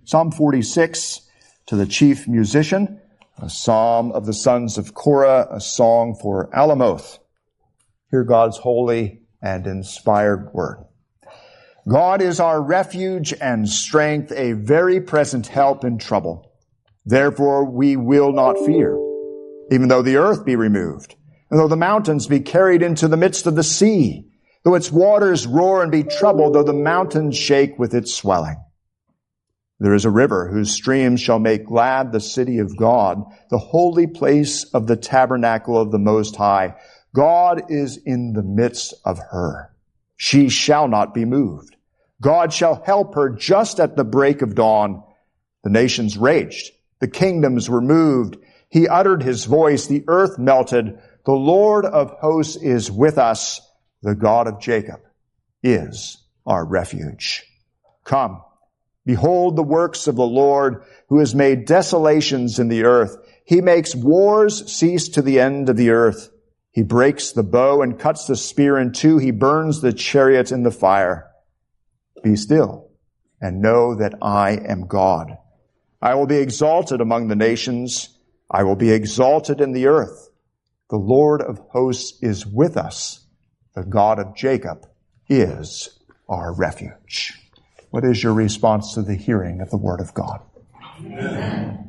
Psalm 46 to the chief musician, a psalm of the sons of Korah, a song for Alamoth. Hear God's holy and inspired word. God is our refuge and strength, a very present help in trouble. Therefore we will not fear, even though the earth be removed, and though the mountains be carried into the midst of the sea, though its waters roar and be troubled, though the mountains shake with its swelling. There is a river whose streams shall make glad the city of God, the holy place of the tabernacle of the Most High. God is in the midst of her. She shall not be moved. God shall help her just at the break of dawn. The nations raged. The kingdoms were moved. He uttered his voice. The earth melted. The Lord of hosts is with us. The God of Jacob is our refuge. Come, behold the works of the Lord, who has made desolations in the earth. He makes wars cease to the end of the earth. He breaks the bow and cuts the spear in two. He burns the chariot in the fire. Be still and know that I am God. I will be exalted among the nations. I will be exalted in the earth. The Lord of hosts is with us. The God of Jacob is our refuge. What is your response to the hearing of the word of God? Amen.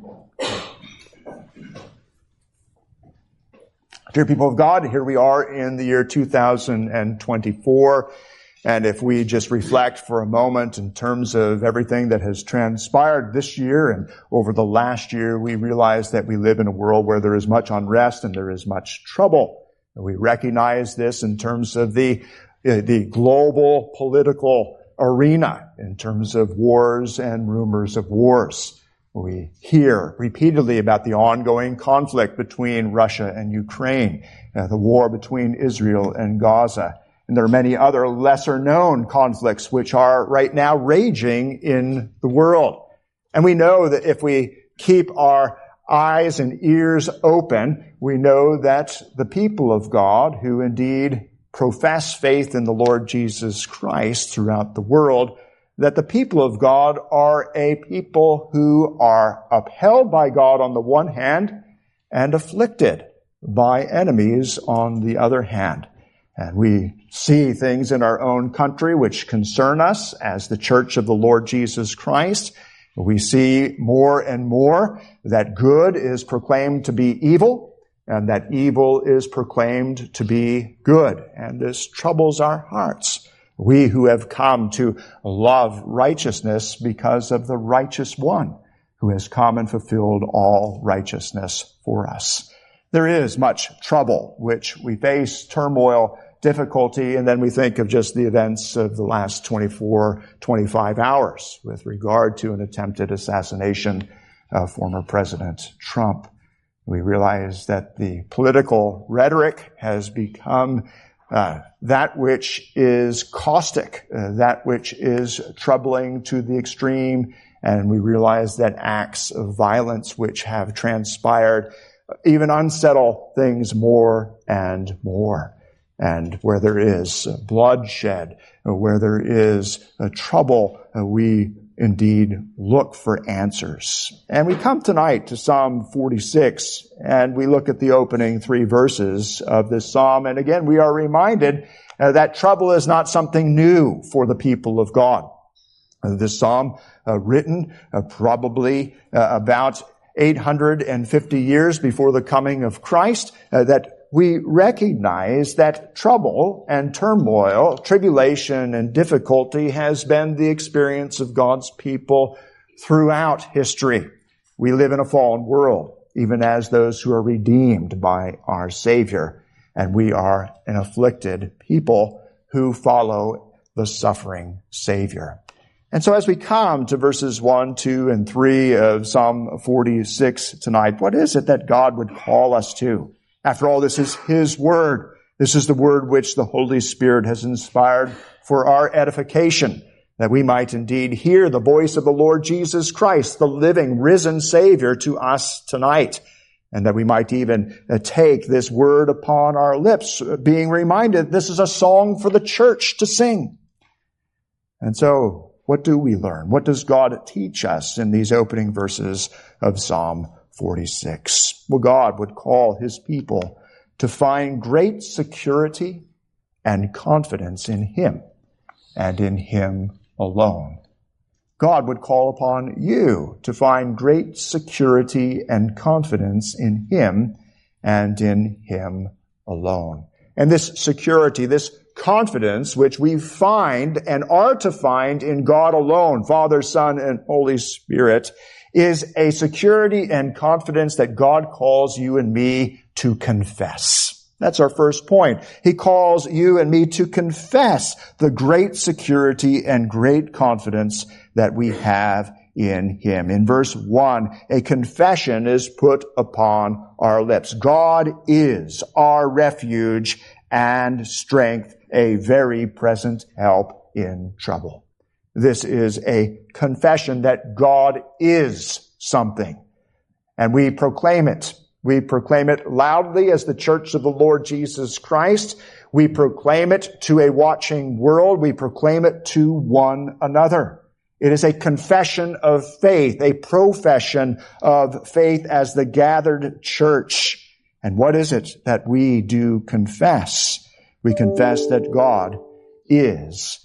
Dear people of God, here we are in the year 2024. And if we just reflect for a moment in terms of everything that has transpired this year and over the last year, we realize that we live in a world where there is much unrest and there is much trouble. And we recognize this in terms of the global political arena, in terms of wars and rumors of wars. We hear repeatedly about the ongoing conflict between Russia and Ukraine, the war between Israel and Gaza. And there are many other lesser-known conflicts which are right now raging in the world. And we know that if we keep our eyes and ears open, we know that the people of God, who indeed profess faith in the Lord Jesus Christ throughout the world, that the people of God are a people who are upheld by God on the one hand and afflicted by enemies on the other hand. And we see things in our own country which concern us as the Church of the Lord Jesus Christ. We see more and more that good is proclaimed to be evil and that evil is proclaimed to be good. And this troubles our hearts. We who have come to love righteousness because of the righteous one who has come and fulfilled all righteousness for us. There is much trouble which we face, turmoil, difficulty, and then we think of just the events of the last 24, 25 hours with regard to an attempted assassination of former President Trump. We realize that the political rhetoric has become that which is caustic, that which is troubling to the extreme, and we realize that acts of violence which have transpired even unsettle things more and more. And where there is bloodshed, where there is trouble, we indeed look for answers. And we come tonight to Psalm 46, and we look at the opening 3 verses of this psalm. And again, we are reminded that trouble is not something new for the people of God. This psalm, written probably about 850 years before the coming of Christ, that we recognize that trouble and turmoil, tribulation and difficulty has been the experience of God's people throughout history. We live in a fallen world, even as those who are redeemed by our Savior, and we are an afflicted people who follow the suffering Savior. And so as we come to verses 1, 2, and 3 of Psalm 46 tonight, what is it that God would call us to? After all, this is His Word. This is the Word which the Holy Spirit has inspired for our edification, that we might indeed hear the voice of the Lord Jesus Christ, the living, risen Savior, to us tonight, and that we might even take this Word upon our lips, being reminded this is a song for the church to sing. And so, What do we learn? What does God teach us in these opening verses of Psalm 46? Well, God would call his people to find great security and confidence in him and in him alone. God would call upon you to find great security and confidence in him and in him alone. And this security, this confidence, which we find and are to find in God alone, Father, Son, and Holy Spirit, is a security and confidence that God calls you and me to confess. That's our first point. He calls you and me to confess the great security and great confidence that we have in him. In verse 1, a confession is put upon our lips. God is our refuge and strength, a very present help in trouble. This is a confession that God is something, and we proclaim it. We proclaim it loudly as the Church of the Lord Jesus Christ. We proclaim it to a watching world. We proclaim it to one another. It is a confession of faith, a profession of faith as the gathered church. And what is it that we do confess? We confess that God is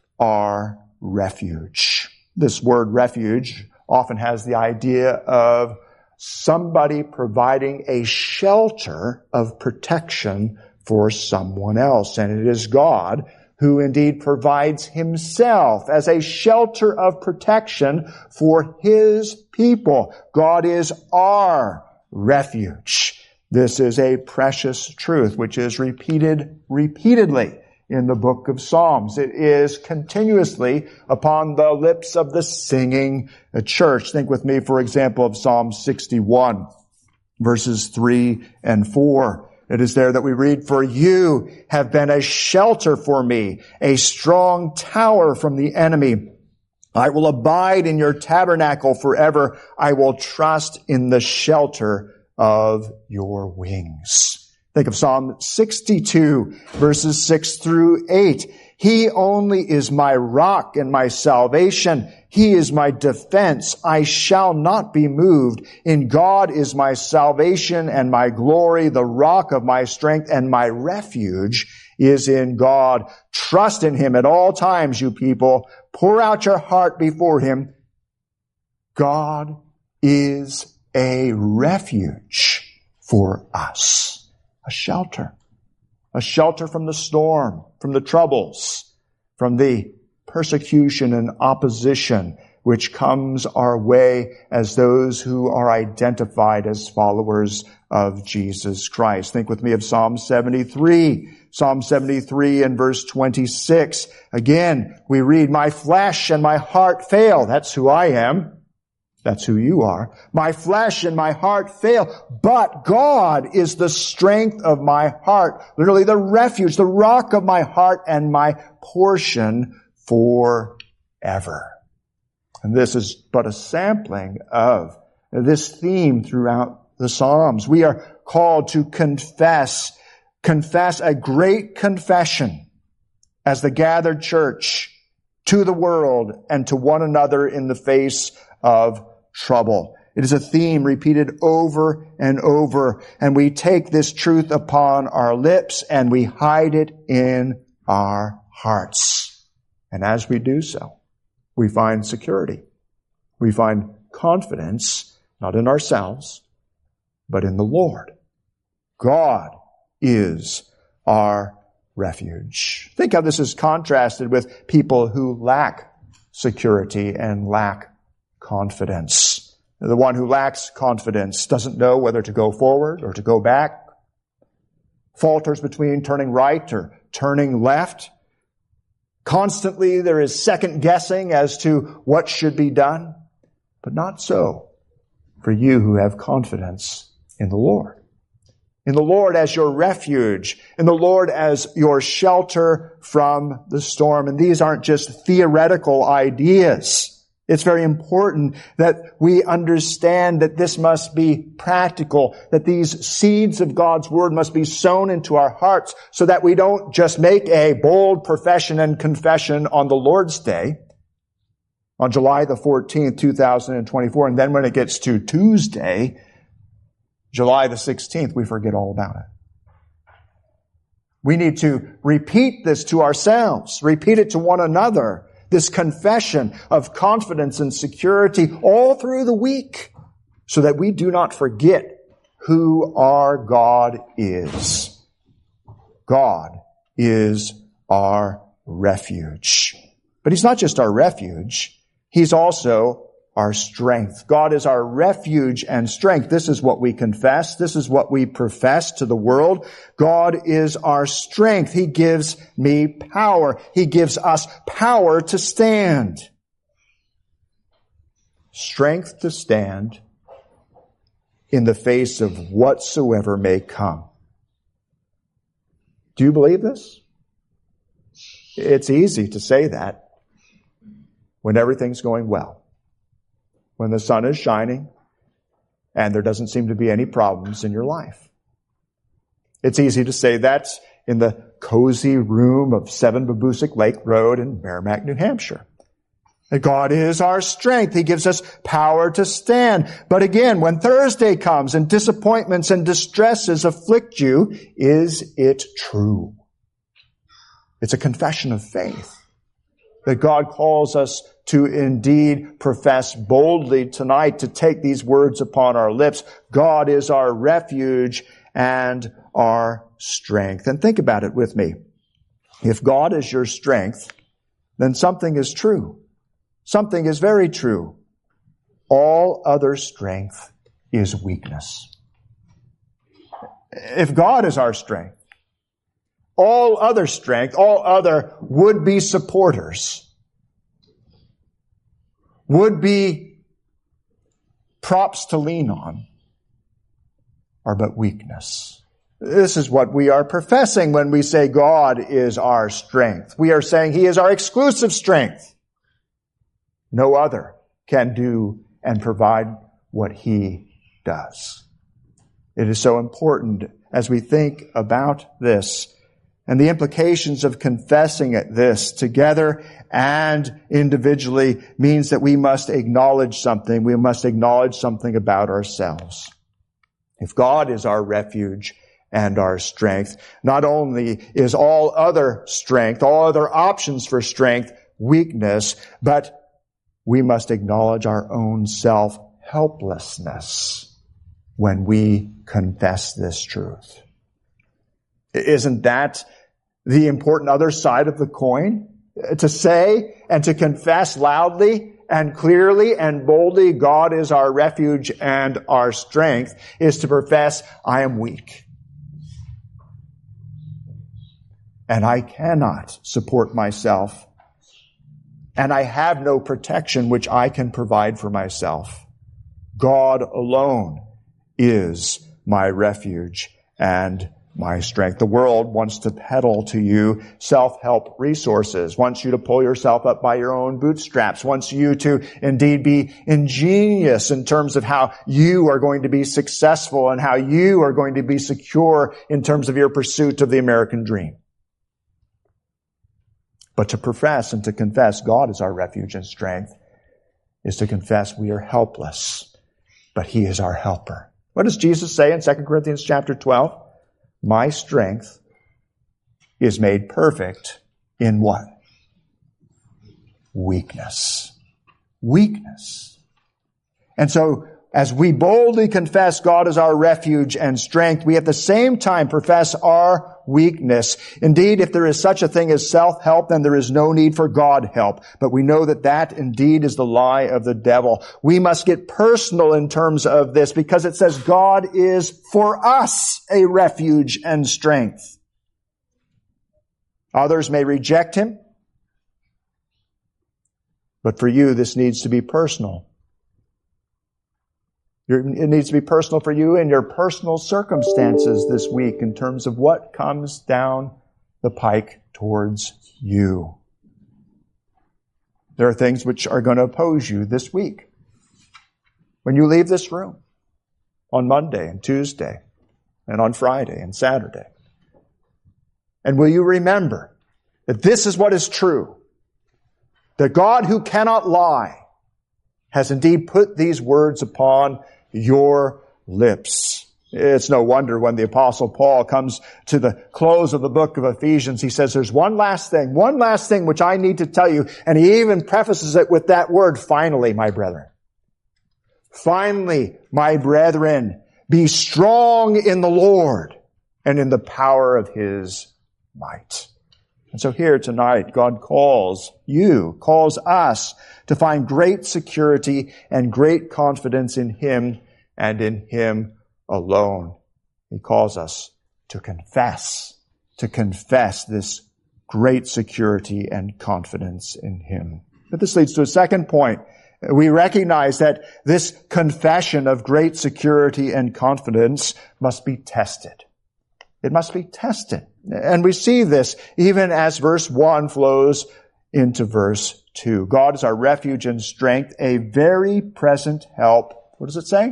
our refuge. This word refuge often has the idea of somebody providing a shelter of protection for someone else. And it is God who indeed provides himself as a shelter of protection for his people. God is our refuge. This is a precious truth which is repeated repeatedly in the book of Psalms. It is continuously upon the lips of the singing church. Think with me, for example, of Psalm 61, verses 3 and 4. It is there that we read, "For you have been a shelter for me, a strong tower from the enemy. I will abide in your tabernacle forever. I will trust in the shelter of your wings." Think of Psalm 62, verses 6 through 8. "He only is my rock and my salvation. He is my defense. I shall not be moved. In God is my salvation and my glory, the rock of my strength, and my refuge is in God. Trust in him at all times, you people. Pour out your heart before him. God is a refuge for us." A shelter from the storm, from the troubles, from the persecution and opposition which comes our way as those who are identified as followers of Jesus Christ. Think with me of Psalm 73. Psalm 73 and verse 26. Again, we read, "My flesh and my heart fail." That's who I am. That's who you are. "My flesh and my heart fail, but God is the strength of my heart." Literally the refuge, the rock of my heart and my portion forever. And this is but a sampling of this theme throughout the Psalms. We are called to confess a great confession as the gathered church to the world and to one another in the face of trouble. It is a theme repeated over and over, and we take this truth upon our lips and we hide it in our hearts. And as we do so, we find security. We find confidence, not in ourselves, but in the Lord. God is our refuge. Think how this is contrasted with people who lack security and lack confidence. The one who lacks confidence doesn't know whether to go forward or to go back, falters between turning right or turning left. Constantly there is second guessing as to what should be done, but not so for you who have confidence in the Lord. In the Lord as your refuge, in the Lord as your shelter from the storm. And these aren't just theoretical ideas. It's very important that we understand that this must be practical, that these seeds of God's Word must be sown into our hearts so that we don't just make a bold profession and confession on the Lord's Day, on July the 14th, 2024. And then when it gets to Tuesday, July the 16th, we forget all about it. We need to repeat this to ourselves, repeat it to one another, this confession of confidence and security all through the week, so that we do not forget who our God is. God is our refuge. But He's not just our refuge, He's also our strength. God is our refuge and strength. This is what we confess. This is what we profess to the world. God is our strength. He gives me power. He gives us power to stand. Strength to stand in the face of whatsoever may come. Do you believe this? It's easy to say that when everything's going well. When the sun is shining and there doesn't seem to be any problems in your life. It's easy to say that in the cozy room of 7 Babusick Lake Road in Merrimack, New Hampshire. That God is our strength. He gives us power to stand. But again, when Thursday comes and disappointments and distresses afflict you, is it true? It's a confession of faith that God calls us to indeed profess boldly tonight, to take these words upon our lips. God is our refuge and our strength. And think about it with me. If God is your strength, then something is true. Something is very true. All other strength is weakness. If God is our strength, all other strength, all other would-be supporters, would-be props to lean on, are but weakness. This is what we are professing when we say God is our strength. We are saying He is our exclusive strength. No other can do and provide what He does. It is so important as we think about this and the implications of confessing this together and individually means that we must acknowledge something. We must acknowledge something about ourselves. If God is our refuge and our strength, not only is all other strength, all other options for strength, weakness, but we must acknowledge our own self-helplessness when we confess this truth. Isn't that the important other side of the coin? To say and to confess loudly and clearly and boldly, God is our refuge and our strength, is to profess, I am weak. And I cannot support myself. And I have no protection which I can provide for myself. God alone is my refuge and my strength. The world wants to peddle to you self-help resources, wants you to pull yourself up by your own bootstraps, wants you to indeed be ingenious in terms of how you are going to be successful and how you are going to be secure in terms of your pursuit of the American dream. But to profess and to confess God is our refuge and strength is to confess we are helpless, but He is our helper. What does Jesus say in 2 Corinthians chapter 12? My strength is made perfect in what? Weakness. Weakness. And so, as we boldly confess God is our refuge and strength, we at the same time profess our weakness. Indeed, if there is such a thing as self-help, then there is no need for God help. But we know that that indeed is the lie of the devil. We must get personal in terms of this because it says God is for us a refuge and strength. Others may reject Him, but for you, this needs to be personal. It needs to be personal for you in your personal circumstances this week in terms of what comes down the pike towards you. There are things which are going to oppose you this week. When you leave this room on Monday and Tuesday and on Friday and Saturday. And will you remember that this is what is true? The God who cannot lie has indeed put these words upon your lips. It's no wonder when the Apostle Paul comes to the close of the book of Ephesians, he says, there's one last thing which I need to tell you. And he even prefaces it with that word, finally, my brethren. Finally, my brethren, be strong in the Lord and in the power of His might. And so here tonight, God calls us to find great security and great confidence in Him and in Him alone. He calls us to confess this great security and confidence in Him. But this leads to a second point. We recognize that this confession of great security and confidence must be tested. It must be tested. And we see this even as verse 1 flows into verse 2. God is our refuge and strength, a very present help. What does it say?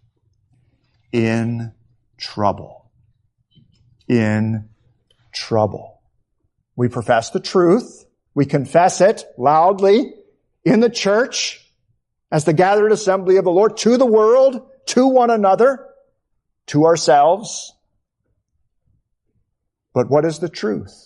In trouble. In trouble. We profess the truth. We confess it loudly in the church as the gathered assembly of the Lord, to the world, to one another, to ourselves. But what is the truth?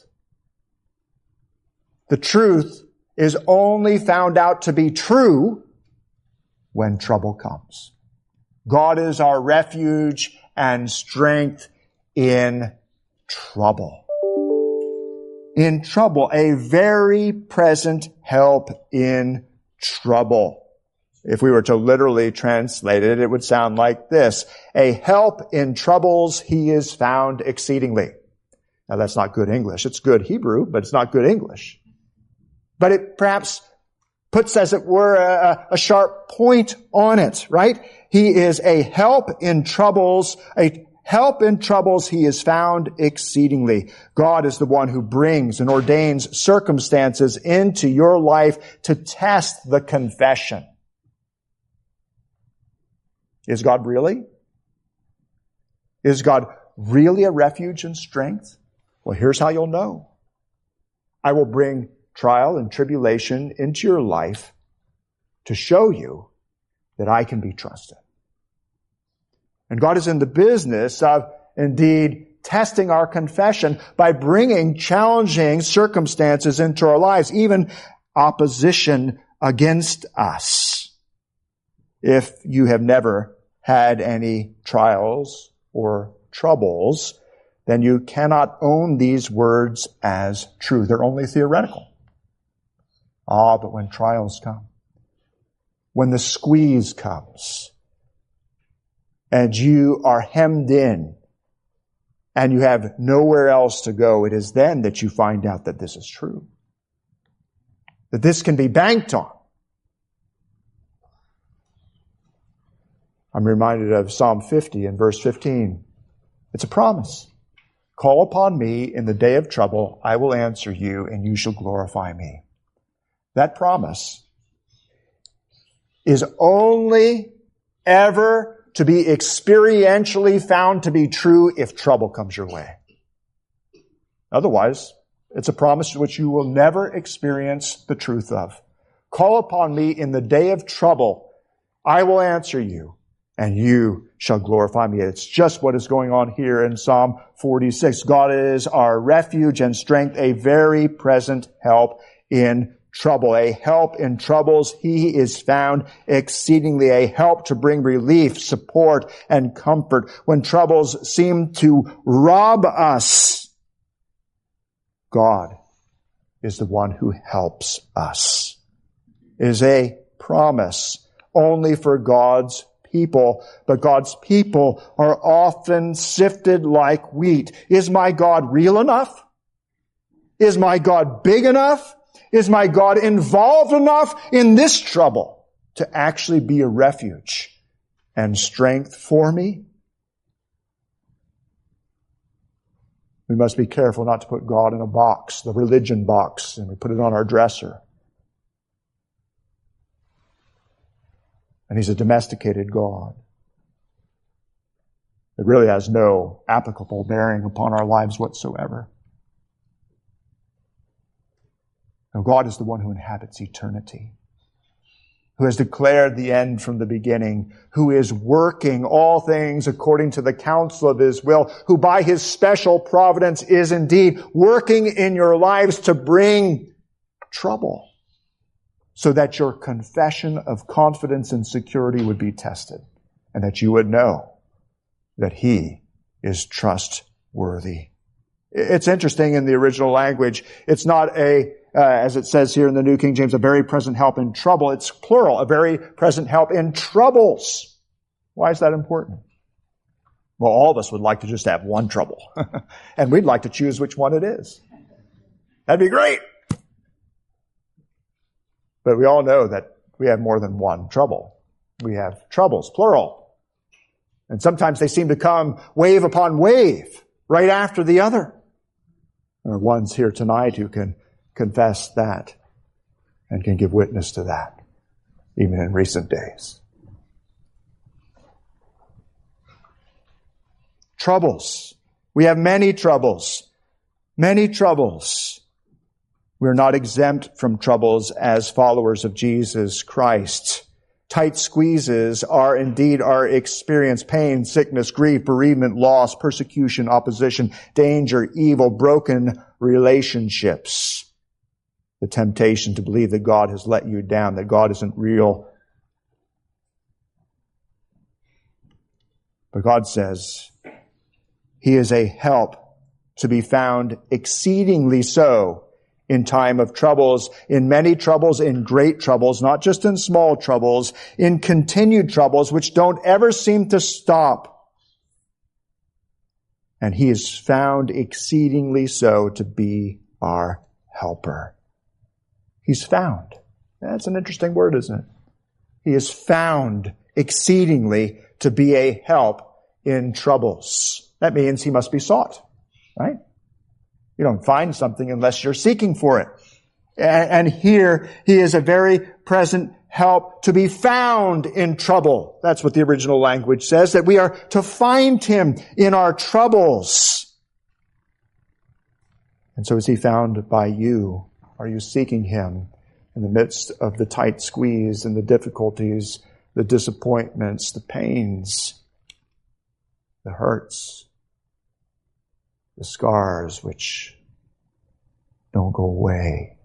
The truth is only found out to be true when trouble comes. God is our refuge and strength in trouble. In trouble, a very present help in trouble. If we were to literally translate it, it would sound like this. A help in troubles he is found exceedingly. Now that's not good English. It's good Hebrew, but it's not good English. But it perhaps puts, as it were, a sharp point on it, right? He is a help in troubles. A help in troubles he is found exceedingly. God is the one who brings and ordains circumstances into your life to test the confession. Is God really? Is God really a refuge and strength? Well, here's how you'll know. I will bring trial and tribulation into your life to show you that I can be trusted. And God is in the business of indeed testing our confession by bringing challenging circumstances into our lives, even opposition against us. If you have never had any trials or troubles, then you cannot own these words as true. They're only theoretical. But when trials come, when the squeeze comes, and you are hemmed in, and you have nowhere else to go, it is then that you find out that this is true. That this can be banked on. I'm reminded of Psalm 50 and verse 15. It's a promise. Call upon me in the day of trouble. I will answer you, and you shall glorify me. That promise is only ever to be experientially found to be true if trouble comes your way. Otherwise, it's a promise which you will never experience the truth of. Call upon me in the day of trouble. I will answer you, and you shall glorify me. It's just what is going on here in Psalm 46. God is our refuge and strength, a very present help in trouble. A help in troubles he is found exceedingly. A help to bring relief, support, and comfort when troubles seem to rob us. God is the one who helps us. It is a promise only for God's people, but God's people are often sifted like wheat. Is my God real enough? Is my God big enough? Is my God involved enough in this trouble to actually be a refuge and strength for me? We must be careful not to put God in a box, the religion box, and we put it on our dresser. And He's a domesticated God. It really has no applicable bearing upon our lives whatsoever. No, God is the one who inhabits eternity, who has declared the end from the beginning, who is working all things according to the counsel of His will, who by His special providence is indeed working in your lives to bring trouble, so that your confession of confidence and security would be tested, and that you would know that He is trustworthy. It's interesting in the original language, it's not as it says here in the New King James, a very present help in trouble. It's plural, a very present help in troubles. Why is that important? Well, all of us would like to just have one trouble. And we'd like to choose which one it is. That'd be great. But we all know that we have more than one trouble. We have troubles, plural. And sometimes they seem to come wave upon wave, right after the other. There are ones here tonight who can confess that and can give witness to that, even in recent days. Troubles. We have many troubles. Many troubles. We're not exempt from troubles as followers of Jesus Christ. Tight squeezes are indeed our experience: pain, sickness, grief, bereavement, loss, persecution, opposition, danger, evil, broken relationships. The temptation to believe that God has let you down, that God isn't real. But God says He is a help to be found exceedingly so in time of troubles, in many troubles, in great troubles, not just in small troubles, in continued troubles which don't ever seem to stop. And He is found exceedingly so to be our helper. He's found. That's an interesting word, isn't it? He is found exceedingly to be a help in troubles. That means He must be sought, right? You don't find something unless you're seeking for it. And here He is a very present help to be found in trouble. That's what the original language says, that we are to find Him in our troubles. And so is He found by you? Are you seeking Him in the midst of the tight squeeze and the difficulties, the disappointments, the pains, the hurts, the scars which don't go away?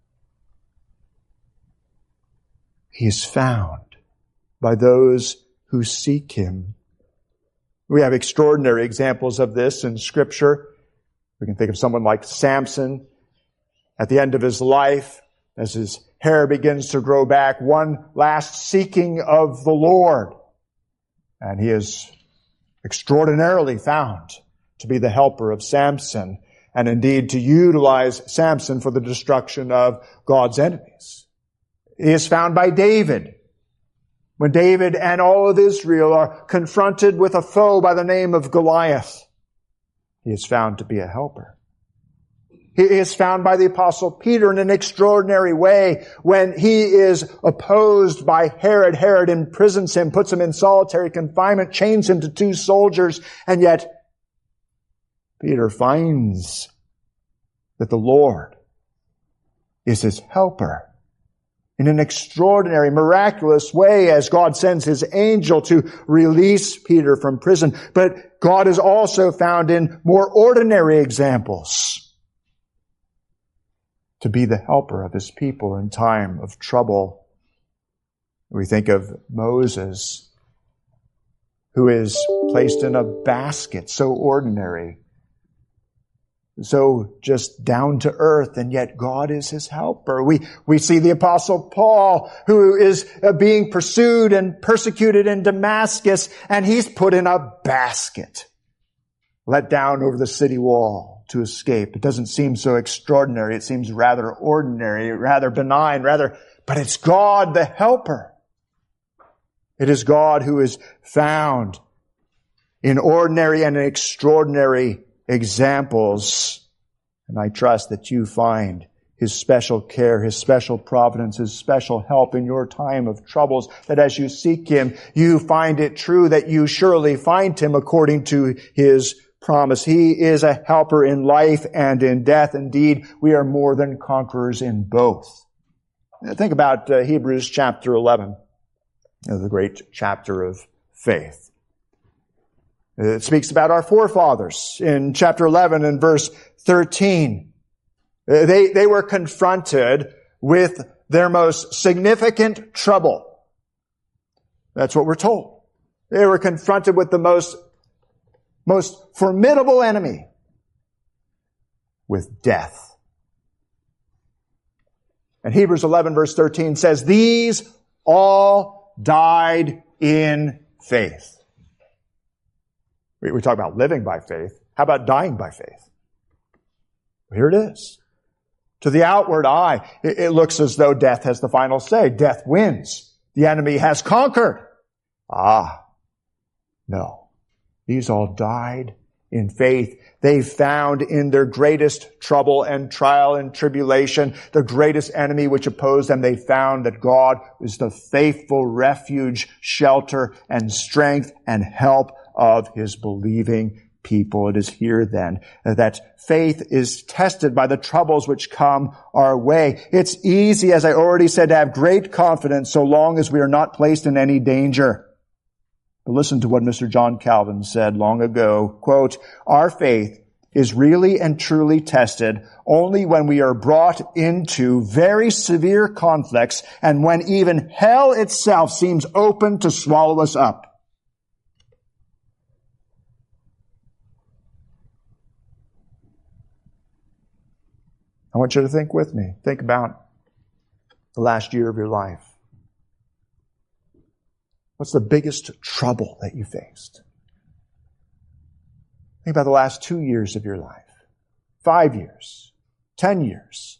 He is found by those who seek Him. We have extraordinary examples of this in Scripture. We can think of someone like Samson. At the end of his life, as his hair begins to grow back, one last seeking of the Lord. And he is extraordinarily found to be the helper of Samson, and indeed to utilize Samson for the destruction of God's enemies. He is found by David. When David and all of Israel are confronted with a foe by the name of Goliath, he is found to be a helper. He is found by the Apostle Peter in an extraordinary way when he is opposed by Herod. Herod imprisons him, puts him in solitary confinement, chains him to 2 soldiers, and yet Peter finds that the Lord is his helper in an extraordinary, miraculous way as God sends His angel to release Peter from prison. But God is also found in more ordinary examples to be the helper of His people in time of trouble. We think of Moses, who is placed in a basket, so ordinary, so just down to earth, and yet God is his helper. We see the Apostle Paul, who is being pursued and persecuted in Damascus, and he's put in a basket, let down over the city wall to escape. It doesn't seem so extraordinary. It seems rather ordinary, rather benign, but it's God, the helper. It is God who is found in ordinary and extraordinary examples. And I trust that you find His special care, His special providence, His special help in your time of troubles, that as you seek Him, you find it true that you surely find Him according to His promise. He is a helper in life and in death. Indeed, we are more than conquerors in both. Think about Hebrews chapter 11, the great chapter of faith. It speaks about our forefathers in chapter 11 and verse 13. They were confronted with their most significant trouble. That's what we're told. They were confronted with the most formidable enemy, with death. And Hebrews 11 verse 13 says, these all died in faith. We talk about living by faith. How about dying by faith? Here it is. To the outward eye, it looks as though death has the final say. Death wins. The enemy has conquered. No. These all died in faith. They found in their greatest trouble and trial and tribulation, the greatest enemy which opposed them, they found that God is the faithful refuge, shelter, and strength and help of His believing people. It is here then that faith is tested by the troubles which come our way. It's easy, as I already said, to have great confidence so long as we are not placed in any danger. But listen to what Mr. John Calvin said long ago, quote, our faith is really and truly tested only when we are brought into very severe conflicts and when even hell itself seems open to swallow us up. I want you to think with me. Think about the last year of your life. What's the biggest trouble that you faced? Think about the last 2 years of your life, 5 years, 10 years.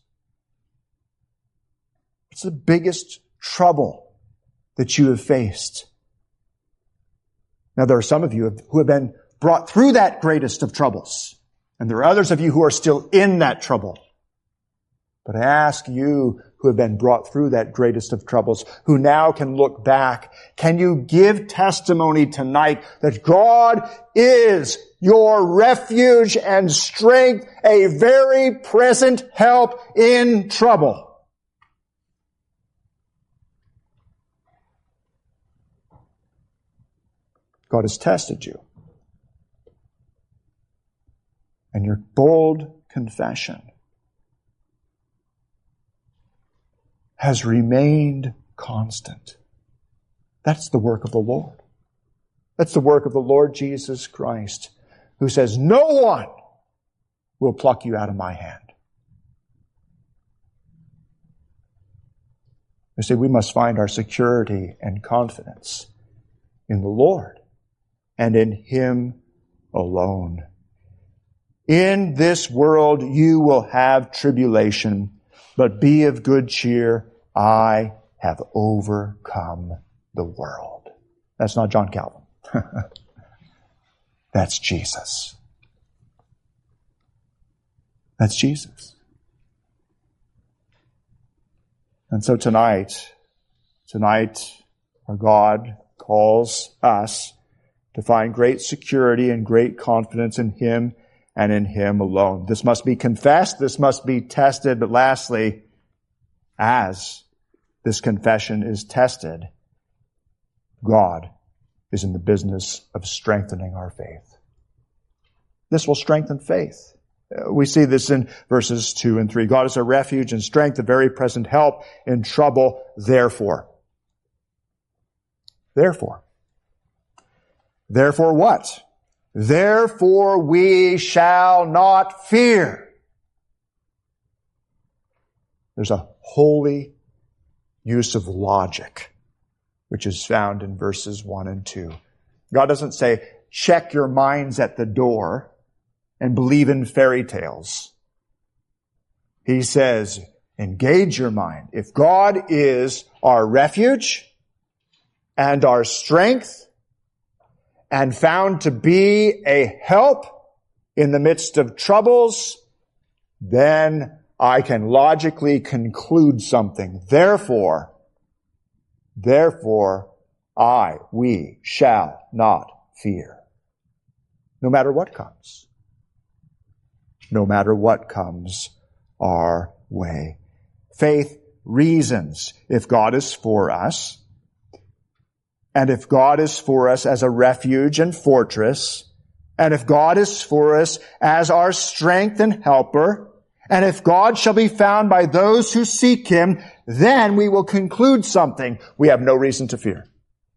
What's the biggest trouble that you have faced? Now, there are some of you who have been brought through that greatest of troubles, and there are others of you who are still in that trouble. But I ask you who have been brought through that greatest of troubles, who now can look back, can you give testimony tonight that God is your refuge and strength, a very present help in trouble? God has tested you. And your bold confession has remained constant. That's the work of the Lord. That's the work of the Lord Jesus Christ, who says, no one will pluck you out of my hand. You see, we must find our security and confidence in the Lord and in Him alone. In this world you will have tribulation, but be of good cheer. I have overcome the world. That's not John Calvin. That's Jesus. That's Jesus. And so tonight, our God calls us to find great security and great confidence in Him and in Him alone. This must be confessed. This must be tested. But lastly, as this confession is tested, God is in the business of strengthening our faith. This will strengthen faith. We see this in verses 2 and 3. God is a refuge and strength, a very present help in trouble. Therefore what? Therefore we shall not fear. There's a holy use of logic, which is found in verses 1 and 2. God doesn't say, check your minds at the door and believe in fairy tales. He says, engage your mind. If God is our refuge and our strength and found to be a help in the midst of troubles, then I can logically conclude something. Therefore, we shall not fear. no matter what comes. No matter what comes our way. Faith reasons if God is for us, and if God is for us as a refuge and fortress, and if God is for us as our strength and helper, and if God shall be found by those who seek Him, then we will conclude something. We have no reason to fear.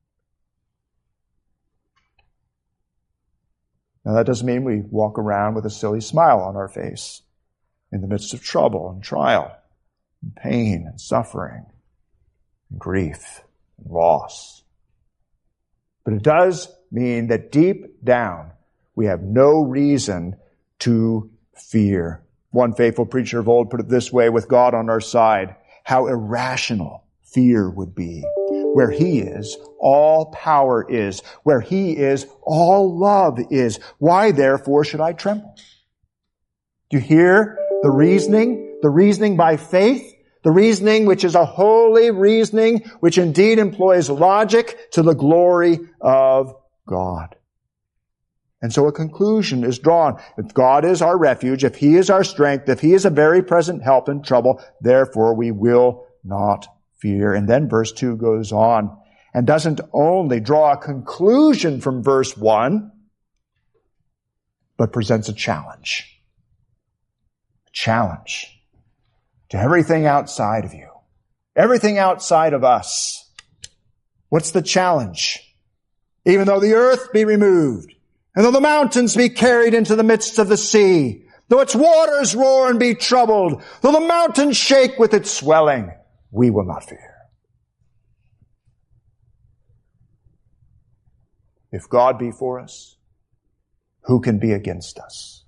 Now that doesn't mean we walk around with a silly smile on our face in the midst of trouble and trial, and pain and suffering, and grief and loss. But it does mean that deep down we have no reason to fear. One faithful preacher of old put it this way: with God on our side, how irrational fear would be. Where He is, all power is. Where He is, all love is. Why therefore should I tremble? Do you hear the reasoning? The reasoning by faith? The reasoning which is a holy reasoning, which indeed employs logic to the glory of God. And so a conclusion is drawn. If God is our refuge, if He is our strength, if He is a very present help in trouble, therefore we will not fear. And then verse 2 goes on and doesn't only draw a conclusion from verse 1, but presents a challenge. A challenge to everything outside of you. Everything outside of us. What's the challenge? Even though the earth be removed, and though the mountains be carried into the midst of the sea, though its waters roar and be troubled, though the mountains shake with its swelling, we will not fear. If God be for us, who can be against us?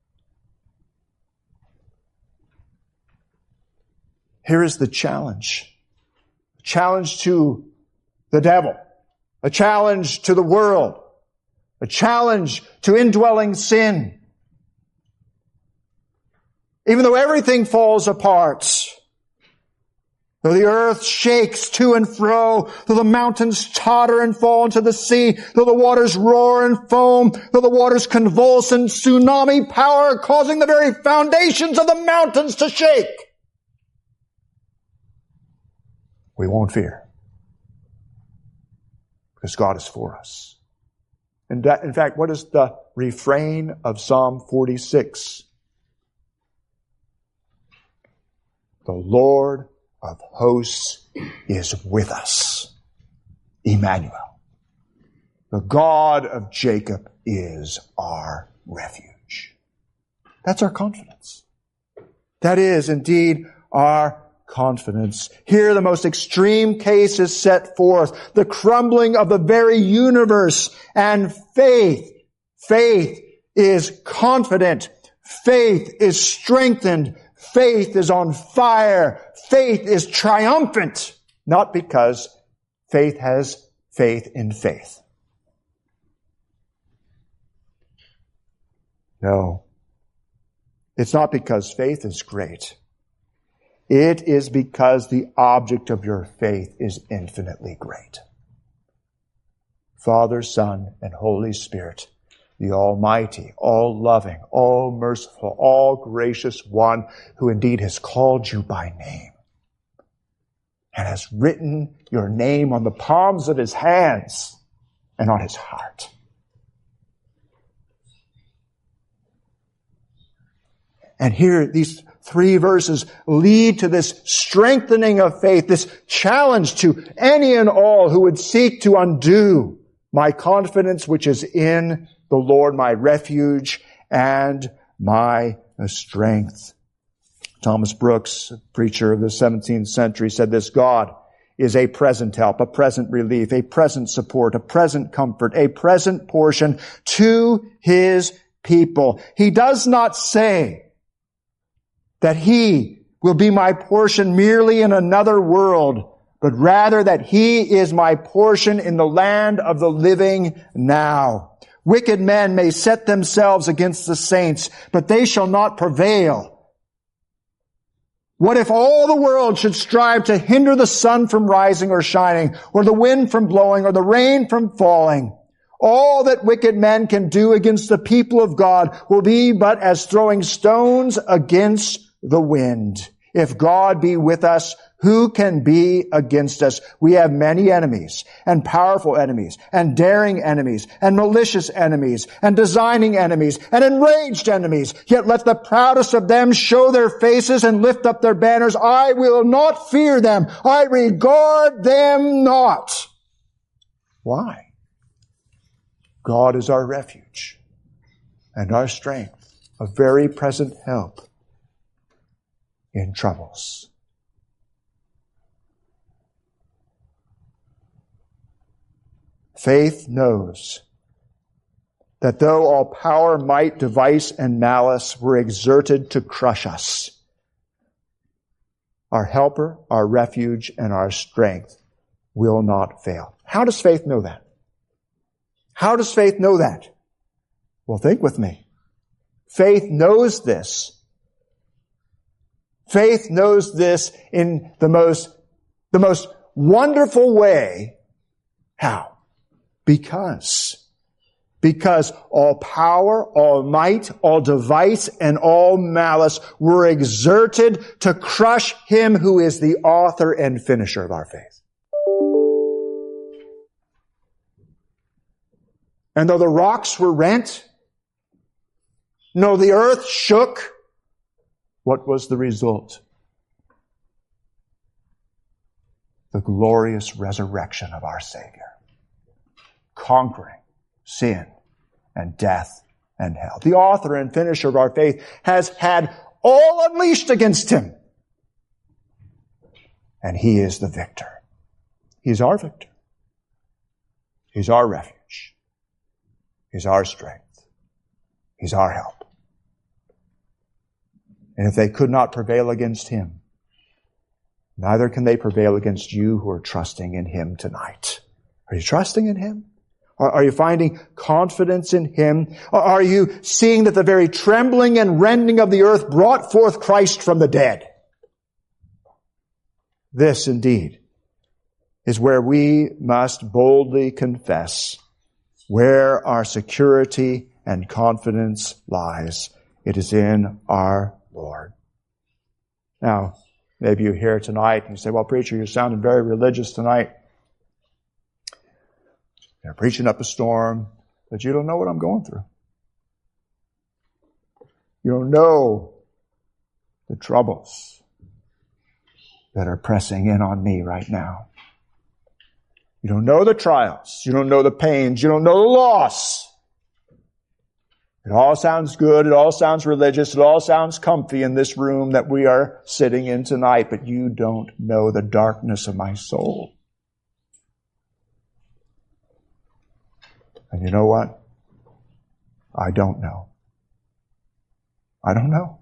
Here is the challenge. A challenge to the devil. A challenge to the world. A challenge to indwelling sin. Even though everything falls apart, though the earth shakes to and fro, though the mountains totter and fall into the sea, though the waters roar and foam, though the waters convulse in tsunami power, causing the very foundations of the mountains to shake, we won't fear. Because God is for us. And in fact, what is the refrain of Psalm 46? The Lord of hosts is with us. Emmanuel. The God of Jacob is our refuge. That's our confidence. That is indeed our confidence. Here the most extreme case is set forth. The crumbling of the very universe. And faith is confident. Faith is strengthened. Faith is on fire. Faith is triumphant. Not because faith has faith in faith. No. It's not because faith is great. It is because the object of your faith is infinitely great. Father, Son, and Holy Spirit, the Almighty, all-loving, all-merciful, all-gracious One who indeed has called you by name and has written your name on the palms of His hands and on His heart. And here, these 3 verses lead to this strengthening of faith, this challenge to any and all who would seek to undo my confidence which is in the Lord, my refuge and my strength. Thomas Brooks, a preacher of the 17th century, said this: God is a present help, a present relief, a present support, a present comfort, a present portion to His people. He does not say that He will be my portion merely in another world, but rather that He is my portion in the land of the living now. Wicked men may set themselves against the saints, but they shall not prevail. What if all the world should strive to hinder the sun from rising or shining, or the wind from blowing, or the rain from falling? All that wicked men can do against the people of God will be but as throwing stones against the wind. If God be with us, who can be against us? We have many enemies, and powerful enemies, and daring enemies, and malicious enemies, and designing enemies, and enraged enemies. Yet let the proudest of them show their faces and lift up their banners. I will not fear them. I regard them not. Why? God is our refuge and our strength, a very present help in troubles. Faith knows that though all power, might, device, and malice were exerted to crush us, our helper, our refuge, and our strength will not fail. How does faith know that? How does faith know that? Well, think with me. Faith knows this. Faith knows this in the most wonderful way. How? Because all power, all might, all device, and all malice were exerted to crush him who is the author and finisher of our faith. And though the rocks were rent, no, the earth shook, what was the result? The glorious resurrection of our Savior, conquering sin and death and hell. The author and finisher of our faith has had all unleashed against him. And he is the victor. He's our victor. He's our refuge. He's our strength. He's our help. And if they could not prevail against him, neither can they prevail against you who are trusting in him tonight. Are you trusting in him? Are you finding confidence in him? Are you seeing that the very trembling and rending of the earth brought forth Christ from the dead? This indeed is where we must boldly confess where our security and confidence lies. It is in our Lord. Now, maybe you're here tonight and you say, well, preacher, you're sounding very religious tonight. You're preaching up a storm, but you don't know what I'm going through. You don't know the troubles that are pressing in on me right now. You don't know the trials. You don't know the pains. You don't know the loss. It all sounds good. It all sounds religious. It all sounds comfy in this room that we are sitting in tonight, but you don't know the darkness of my soul. And you know what? I don't know. I don't know.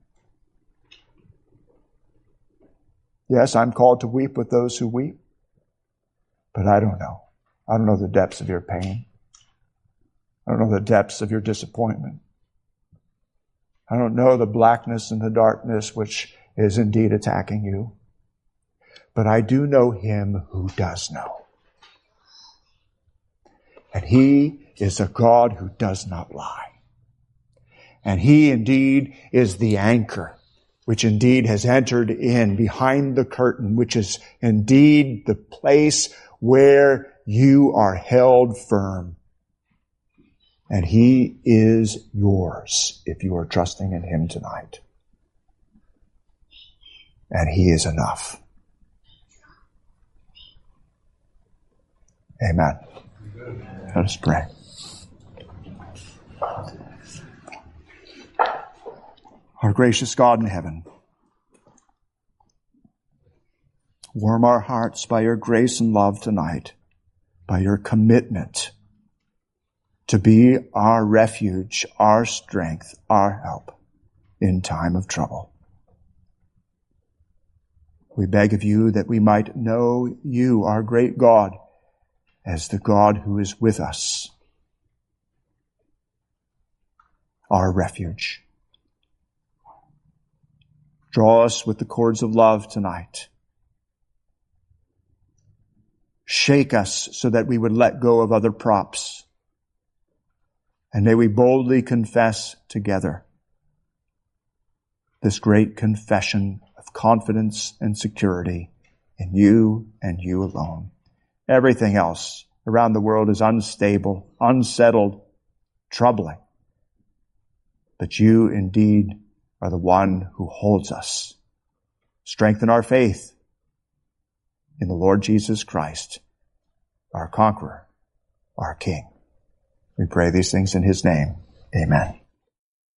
Yes, I'm called to weep with those who weep, but I don't know. I don't know the depths of your pain. I don't know the depths of your disappointment. I don't know the blackness and the darkness which is indeed attacking you. But I do know him who does know. And he is a God who does not lie. And he indeed is the anchor, which indeed has entered in behind the curtain, which is indeed the place where you are held firm. And he is yours if you are trusting in him tonight. And he is enough. Amen. Let us pray. Our gracious God in heaven, warm our hearts by your grace and love tonight, by your commitment to be our refuge, our strength, our help in time of trouble. We beg of you that we might know you, our great God, as the God who is with us, our refuge. Draw us with the cords of love tonight. Shake us so that we would let go of other props And may we boldly confess together this great confession of confidence and security in you and you alone. Everything else around the world is unstable, unsettled, troubling. But you indeed are the one who holds us. Strengthen our faith in the Lord Jesus Christ, our conqueror, our King. We pray these things in His name. Amen.